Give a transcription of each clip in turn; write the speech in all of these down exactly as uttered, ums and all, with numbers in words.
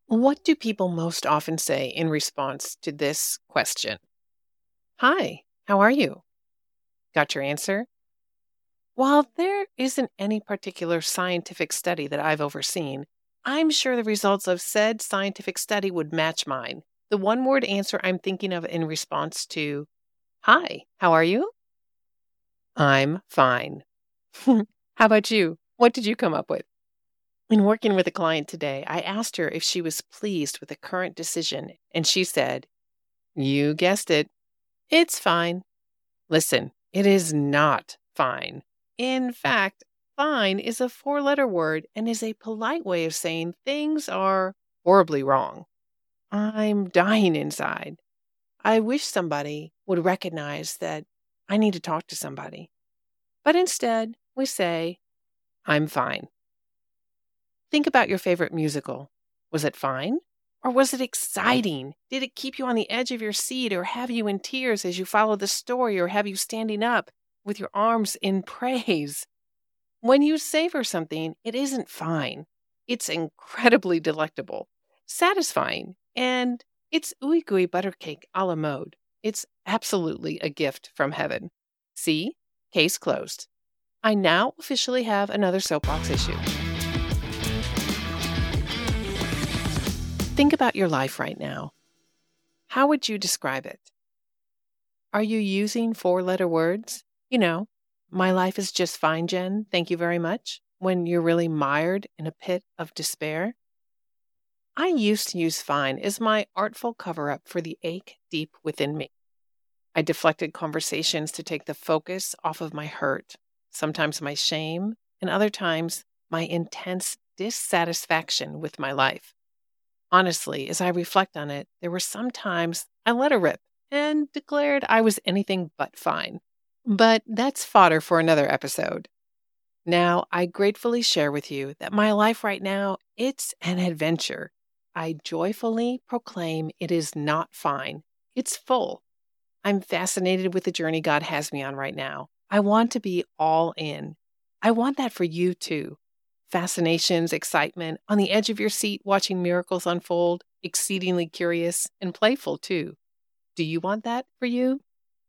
What do people most often say in response to this question? Hi, how are you? Got your answer? While there isn't any particular scientific study that I've overseen, I'm sure the results of said scientific study would match mine. The one word answer I'm thinking of in response to, Hi, how are you? I'm fine. How about you? What did you come up with? In working with a client today, I asked her if she was pleased with the current decision, and she said, You guessed it. It's fine. Listen, it is not fine. In fact, fine is a four-letter word and is a polite way of saying things are horribly wrong. I'm dying inside. I wish somebody would recognize that I need to talk to somebody. But instead, we say, I'm fine. Think about your favorite musical. Was it fine? Or was it exciting? Did it keep you on the edge of your seat or have you in tears as you follow the story or have you standing up with your arms in praise? When you savor something, it isn't fine. It's incredibly delectable, satisfying, and it's ooey gooey butter cake a la mode. It's absolutely a gift from heaven. See? Case closed. I now officially have another soapbox issue. Think about your life right now. How would you describe it? Are you using four-letter words? You know, my life is just fine, Jen, thank you very much, when you're really mired in a pit of despair? I used to use fine as my artful cover-up for the ache deep within me. I deflected conversations to take the focus off of my hurt, sometimes my shame, and other times my intense dissatisfaction with my life. Honestly, as I reflect on it, there were some times I let her rip and declared I was anything but fine. But that's fodder for another episode. Now, I gratefully share with you that my life right now, it's an adventure. I joyfully proclaim it is not fine. It's full. I'm fascinated with the journey God has me on right now. I want to be all in. I want that for you too. Fascinations, excitement, on the edge of your seat watching miracles unfold, exceedingly curious and playful too. Do you want that for you?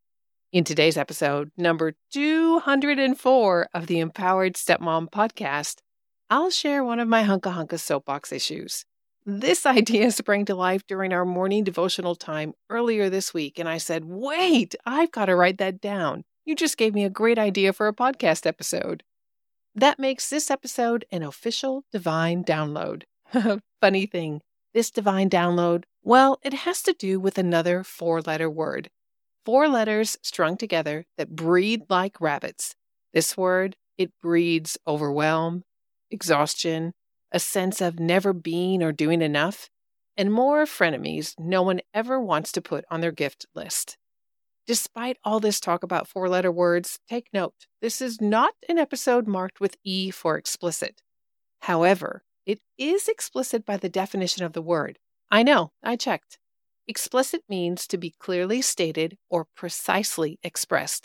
In today's episode, number two hundred four of the Empowered Stepmom podcast, I'll share one of my hunka hunka soapbox issues. This idea sprang to life during our morning devotional time earlier this week, and I said, wait, I've got to write that down. You just gave me a great idea for a podcast episode. That makes this episode an official divine download. Funny thing, this divine download, well, it has to do with another four-letter word. Four letters strung together that breed like rabbits. This word, it breeds overwhelm, exhaustion, a sense of never being or doing enough, and more frenemies no one ever wants to put on their gift list. Despite all this talk about four-letter words, take note, this is not an episode marked with E for explicit. However, it is explicit by the definition of the word. I know, I checked. Explicit means to be clearly stated or precisely expressed.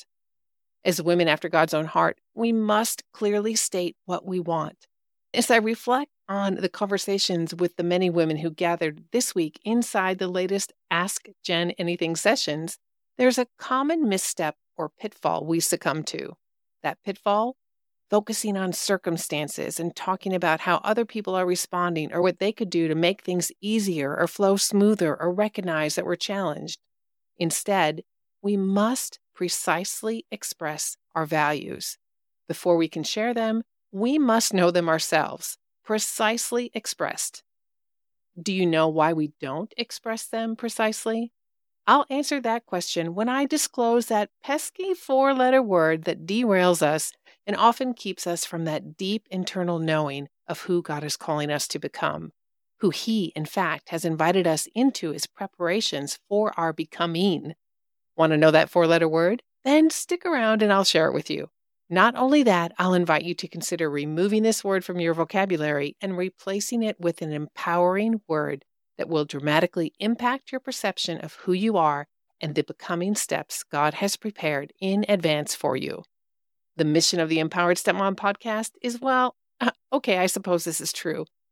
As women after God's own heart, we must clearly state what we want. As I reflect on the conversations with the many women who gathered this week inside the latest Ask Jen Anything sessions, there's a common misstep or pitfall we succumb to. That pitfall? Focusing on circumstances and talking about how other people are responding or what they could do to make things easier or flow smoother or recognize that we're challenged. Instead, we must precisely express our values. Before we can share them, we must know them ourselves, precisely expressed. Do you know why we don't express them precisely? I'll answer that question when I disclose that pesky four-letter word that derails us and often keeps us from that deep internal knowing of who God is calling us to become, who He, in fact, has invited us into as preparations for our becoming. Want to know that four-letter word? Then stick around and I'll share it with you. Not only that, I'll invite you to consider removing this word from your vocabulary and replacing it with an empowering word that will dramatically impact your perception of who you are and the becoming steps God has prepared in advance for you. The mission of the Empowered Stepmom podcast is, well, uh, okay, I suppose this is true.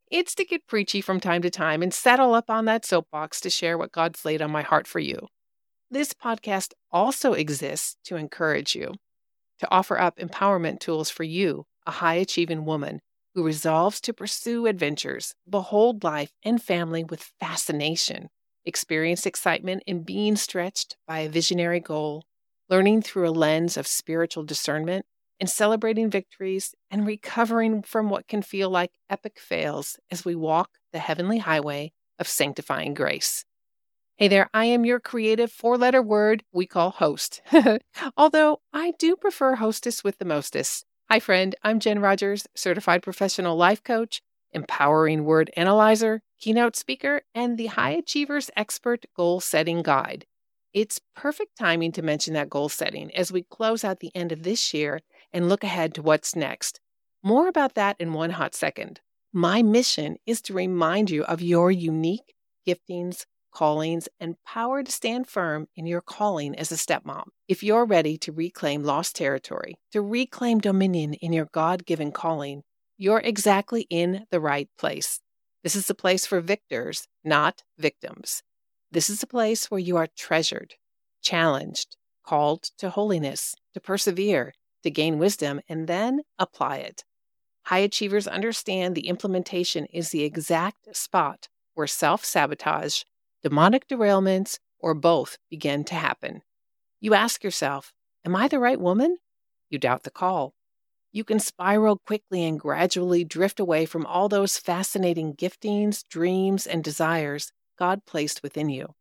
It's to get preachy from time to time and settle up on that soapbox to share what God's laid on my heart for you. This podcast also exists to encourage you, to offer up empowerment tools for you, a high-achieving woman who resolves to pursue adventures, behold life and family with fascination, experience excitement in being stretched by a visionary goal, learning through a lens of spiritual discernment, and celebrating victories and recovering from what can feel like epic fails as we walk the heavenly highway of sanctifying grace. Hey there, I am your creative four-letter word we call host. Although I do prefer hostess with the mostest. Hi friend, I'm Jen Rogers, certified professional life coach, empowering word analyzer, keynote speaker, and the High Achievers Expert Goal Setting Guide. It's perfect timing to mention that goal setting as we close out the end of this year and look ahead to what's next. More about that in one hot second. My mission is to remind you of your unique giftings, callings, and power to stand firm in your calling as a stepmom. If you're ready to reclaim lost territory, to reclaim dominion in your God-given calling, you're exactly in the right place. This is a place for victors, not victims. This is a place where you are treasured, challenged, called to holiness, to persevere, to gain wisdom, and then apply it. High achievers understand the implementation is the exact spot where self-sabotage, demonic derailments, or both begin to happen. You ask yourself, am I the right woman? You doubt the call. You can spiral quickly and gradually drift away from all those fascinating giftings, dreams, and desires God placed within you.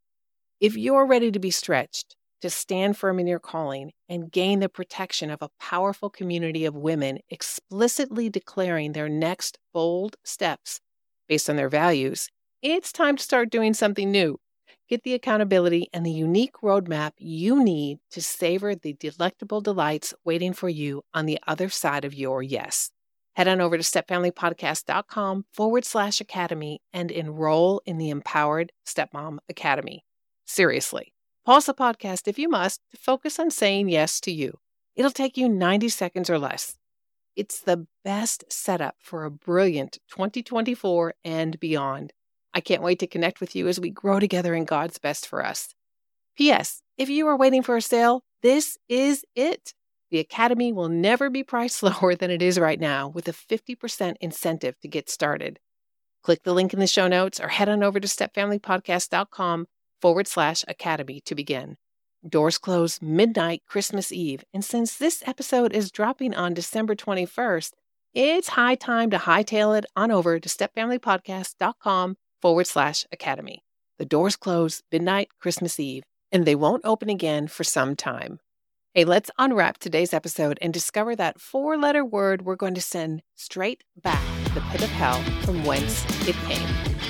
If you're ready to be stretched, to stand firm in your calling, and gain the protection of a powerful community of women explicitly declaring their next bold steps based on their values, it's time to start doing something new. Get the accountability and the unique roadmap you need to savor the delectable delights waiting for you on the other side of your yes. Head on over to stepfamilypodcast.com forward slash academy and enroll in the Empowered Stepmom Academy. Seriously, pause the podcast if you must to focus on saying yes to you. It'll take you ninety seconds or less. It's the best setup for a brilliant twenty twenty-four and beyond. I can't wait to connect with you as we grow together in God's best for us. P S. If you are waiting for a sale, this is it. The Academy will never be priced lower than it is right now with a fifty percent incentive to get started. Click the link in the show notes or head on over to stepfamilypodcast.com forward slash academy to begin. Doors close midnight Christmas Eve, and since this episode is dropping on December twenty-first, it's high time to hightail it on over to stepfamilypodcast.com forward slash academy. The doors close midnight Christmas Eve, and they won't open again for some time. Hey, let's unwrap today's episode and discover that four-letter word we're going to send straight back to the pit of hell from whence it came.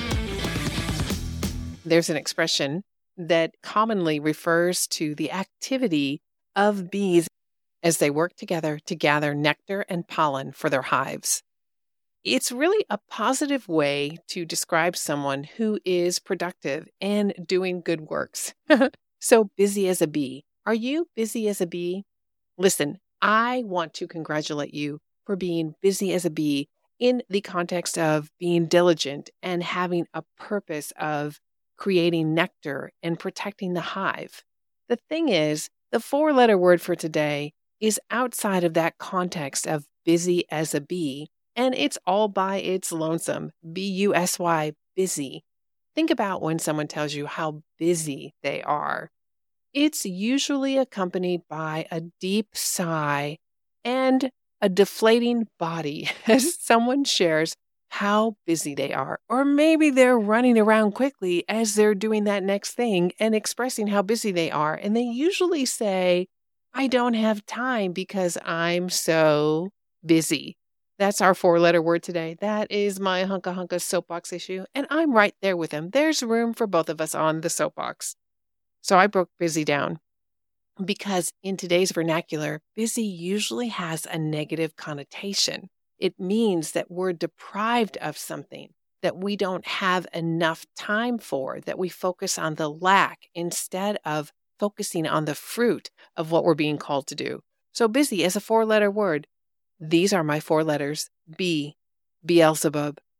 There's an expression that commonly refers to the activity of bees as they work together to gather nectar and pollen for their hives. It's really a positive way to describe someone who is productive and doing good works. So busy as a bee. Are you busy as a bee? Listen, I want to congratulate you for being busy as a bee in the context of being diligent and having a purpose of creating nectar and protecting the hive. The thing is, the four-letter word for today is outside of that context of busy as a bee, and it's all by its lonesome, B U S Y, busy. Think about when someone tells you how busy they are. It's usually accompanied by a deep sigh and a deflating body as someone shares how busy they are. Or maybe they're running around quickly as they're doing that next thing and expressing how busy they are. And they usually say, I don't have time because I'm so busy. That's our four-letter word today. That is my hunka hunka soapbox issue. And I'm right there with him. There's room for both of us on the soapbox. So I broke busy down because in today's vernacular, busy usually has a negative connotation. It means that we're deprived of something, that we don't have enough time for, that we focus on the lack instead of focusing on the fruit of what we're being called to do. So busy is a four-letter word. These are my four letters: B, Beelzebub,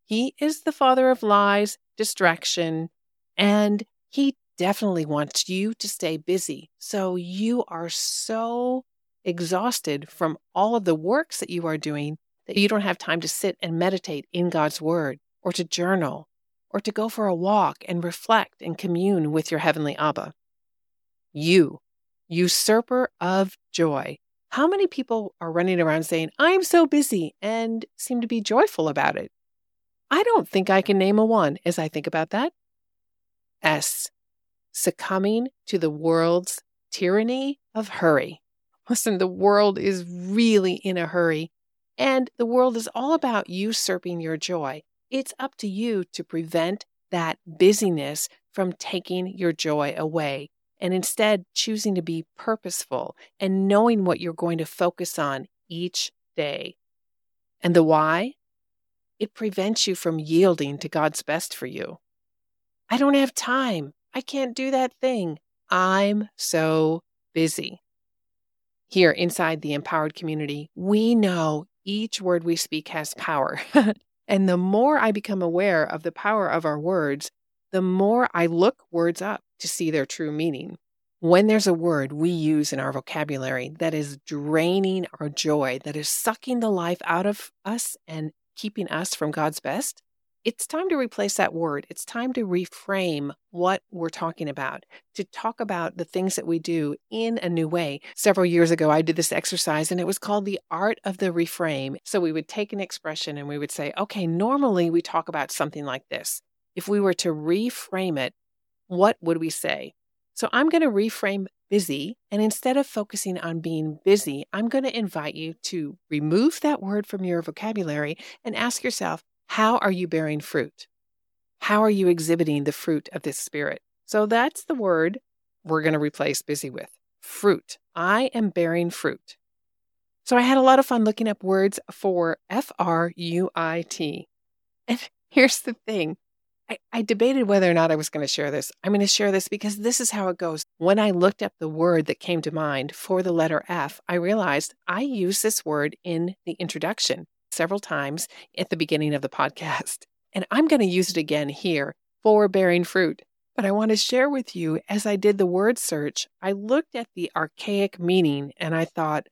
He is the father of lies, distraction, and he definitely wants you to stay busy. So you are so exhausted from all of the works that you are doing that you don't have time to sit and meditate in God's word, or to journal, or to go for a walk and reflect and commune with your heavenly Abba. You, usurper of joy. How many people are running around saying, I'm so busy, and seem to be joyful about it? I don't think I can name a one as I think about that. S, succumbing to the world's tyranny of hurry. Listen, the world is really in a hurry, and the world is all about usurping your joy. It's up to you to prevent that busyness from taking your joy away, and instead choosing to be purposeful and knowing what you're going to focus on each day. And the why? It prevents you from yielding to God's best for you. I don't have time. I can't do that thing. I'm so busy. Here inside the Empowered Community, we know each word we speak has power. And the more I become aware of the power of our words, the more I look words up to see their true meaning. When there's a word we use in our vocabulary that is draining our joy, that is sucking the life out of us and keeping us from God's best, it's time to replace that word. It's time to reframe what we're talking about, to talk about the things that we do in a new way. Several years ago, I did this exercise, and it was called the art of the reframe. So we would take an expression and we would say, okay, normally we talk about something like this. If we were to reframe it, what would we say? So I'm going to reframe busy, and instead of focusing on being busy, I'm going to invite you to remove that word from your vocabulary and ask yourself, how are you bearing fruit? How are you exhibiting the fruit of this Spirit? So that's the word we're going to replace busy with. Fruit. I am bearing fruit. So I had a lot of fun looking up words for F R U I T. And here's the thing. I, I debated whether or not I was going to share this. I'm going to share this because this is how it goes. When I looked up the word that came to mind for the letter F, I realized I use this word in the introduction several times at the beginning of the podcast. And I'm going to use it again here for bearing fruit. But I want to share with you, as I did the word search, I looked at the archaic meaning and I thought,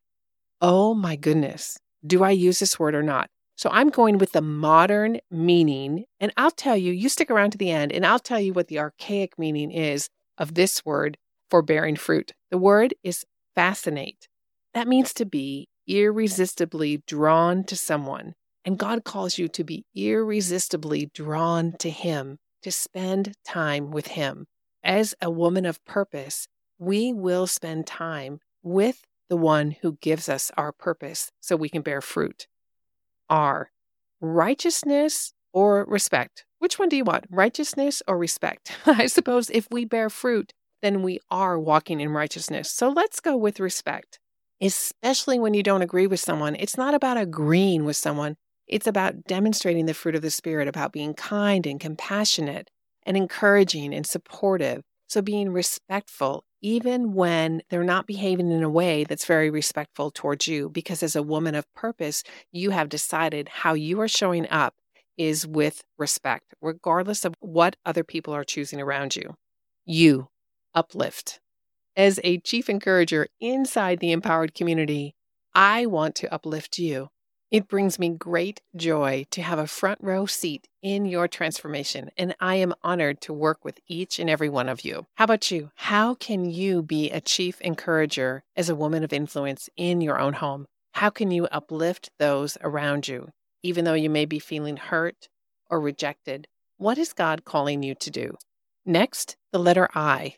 oh my goodness, do I use this word or not? So I'm going with the modern meaning, and I'll tell you, you stick around to the end, and I'll tell you what the archaic meaning is of this word for bearing fruit. The word is fascinate. That means to be irresistibly drawn to someone, and God calls you to be irresistibly drawn to Him, to spend time with Him. As a woman of purpose, we will spend time with the one who gives us our purpose so we can bear fruit. R, righteousness or respect. Which one do you want? Righteousness or respect? I suppose if we bear fruit, then we are walking in righteousness. So let's go with respect. Especially when you don't agree with someone. It's not about agreeing with someone. It's about demonstrating the fruit of the Spirit, about being kind and compassionate and encouraging and supportive. So being respectful, even when they're not behaving in a way that's very respectful towards you, because as a woman of purpose, you have decided how you are showing up is with respect, regardless of what other people are choosing around you. You, uplift. As a chief encourager inside the Empowered Community, I want to uplift you. It brings me great joy to have a front row seat in your transformation, and I am honored to work with each and every one of you. How about you? How can you be a chief encourager as a woman of influence in your own home? How can you uplift those around you, even though you may be feeling hurt or rejected? What is God calling you to do? Next, the letter I.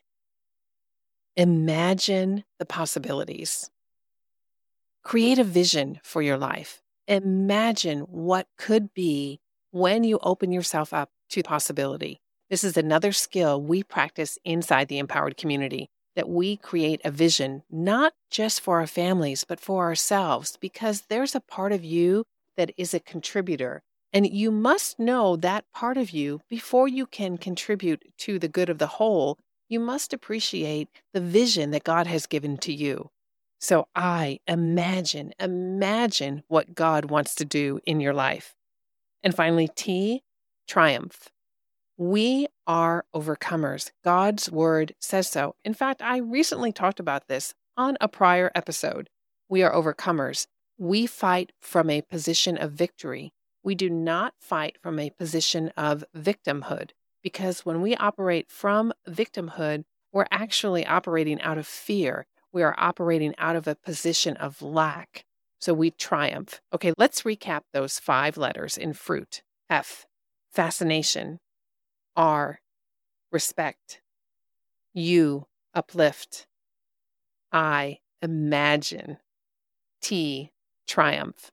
Imagine the possibilities. Create a vision for your life. Imagine what could be when you open yourself up to possibility. This is another skill we practice inside the Empowered Community, that we create a vision, not just for our families, but for ourselves, because there's a part of you that is a contributor. And you must know that part of you before you can contribute to the good of the whole. You must appreciate the vision that God has given to you. So I imagine, imagine what God wants to do in your life. And finally, T, triumph. We are overcomers. God's word says so. In fact, I recently talked about this on a prior episode. We are overcomers. We fight from a position of victory. We do not fight from a position of victimhood, because when we operate from victimhood, we're actually operating out of fear. We are operating out of a position of lack. So we triumph. Okay, let's recap those five letters in fruit. F, fascination. R, respect. U, uplift. I, imagine. T, triumph.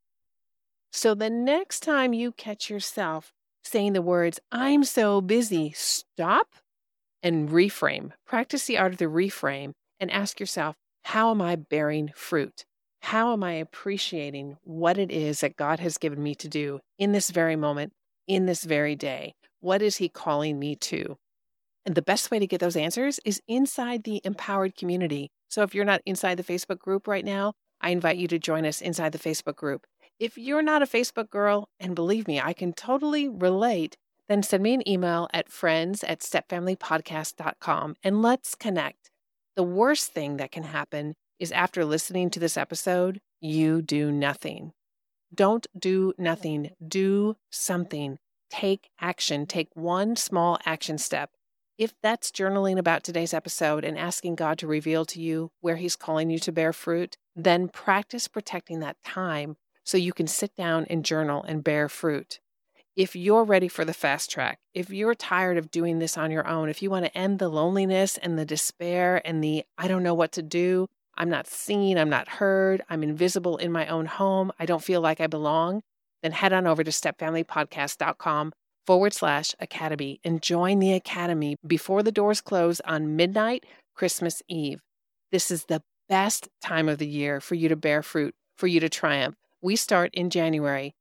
So the next time you catch yourself saying the words, I'm so busy, stop and reframe. Practice the art of the reframe and ask yourself, how am I bearing fruit? How am I appreciating what it is that God has given me to do in this very moment, in this very day? What is He calling me to? And the best way to get those answers is inside the Empowered community. So if you're not inside the Facebook group right now, I invite you to join us inside the Facebook group. If you're not a Facebook girl, and believe me, I can totally relate, then send me an email at friends at stepfamilypodcast dot com and let's connect. The worst thing that can happen is after listening to this episode, you do nothing. Don't do nothing. Do something. Take action. Take one small action step. If that's journaling about today's episode and asking God to reveal to you where He's calling you to bear fruit, then practice protecting that time so you can sit down and journal and bear fruit. If you're ready for the fast track, if you're tired of doing this on your own, if you want to end the loneliness and the despair and the I don't know what to do, I'm not seen, I'm not heard, I'm invisible in my own home, I don't feel like I belong, then head on over to stepfamilypodcast.com forward slash academy and join the academy before the doors close on midnight, Christmas Eve. This is the best time of the year for you to bear fruit, for you to triumph. We start in January,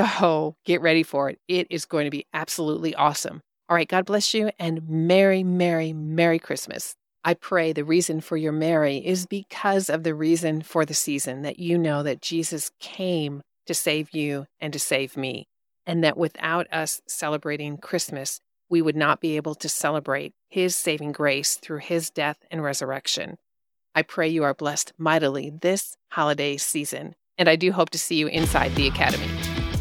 so get ready for it. It is going to be absolutely awesome. All right, God bless you and Merry, Merry, Merry Christmas. I pray the reason for your merry is because of the reason for the season, that you know that Jesus came to save you and to save me, and that without us celebrating Christmas, we would not be able to celebrate His saving grace through His death and resurrection. I pray you are blessed mightily this holiday season, and I do hope to see you inside the Academy.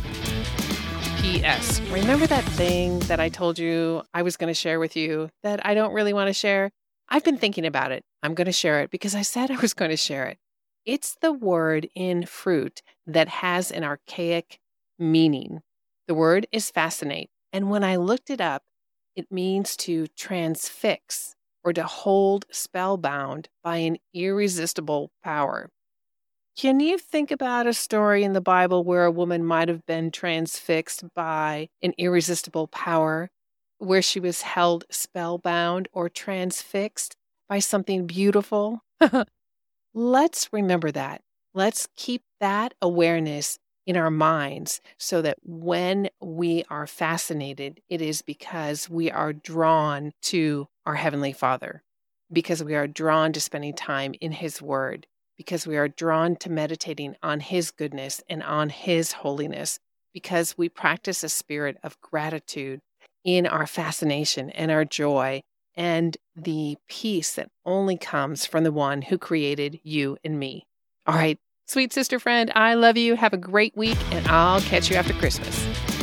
P S. Remember that thing that I told you I was going to share with you that I don't really want to share? I've been thinking about it. I'm going to share it because I said I was going to share it. It's the word in fruit that has an archaic meaning. The word is fascinate. And when I looked it up, it means to transfix or to hold spellbound by an irresistible power. Can you think about a story in the Bible where a woman might have been transfixed by an irresistible power, where she was held spellbound or transfixed by something beautiful? Let's remember that. Let's keep that awareness in our minds so that when we are fascinated, it is because we are drawn to our Heavenly Father, because we are drawn to spending time in His Word, because we are drawn to meditating on His goodness and on His holiness, because we practice a spirit of gratitude in our fascination and our joy and the peace that only comes from the one who created you and me. All right, sweet sister friend, I love you. Have a great week, and I'll catch you after Christmas.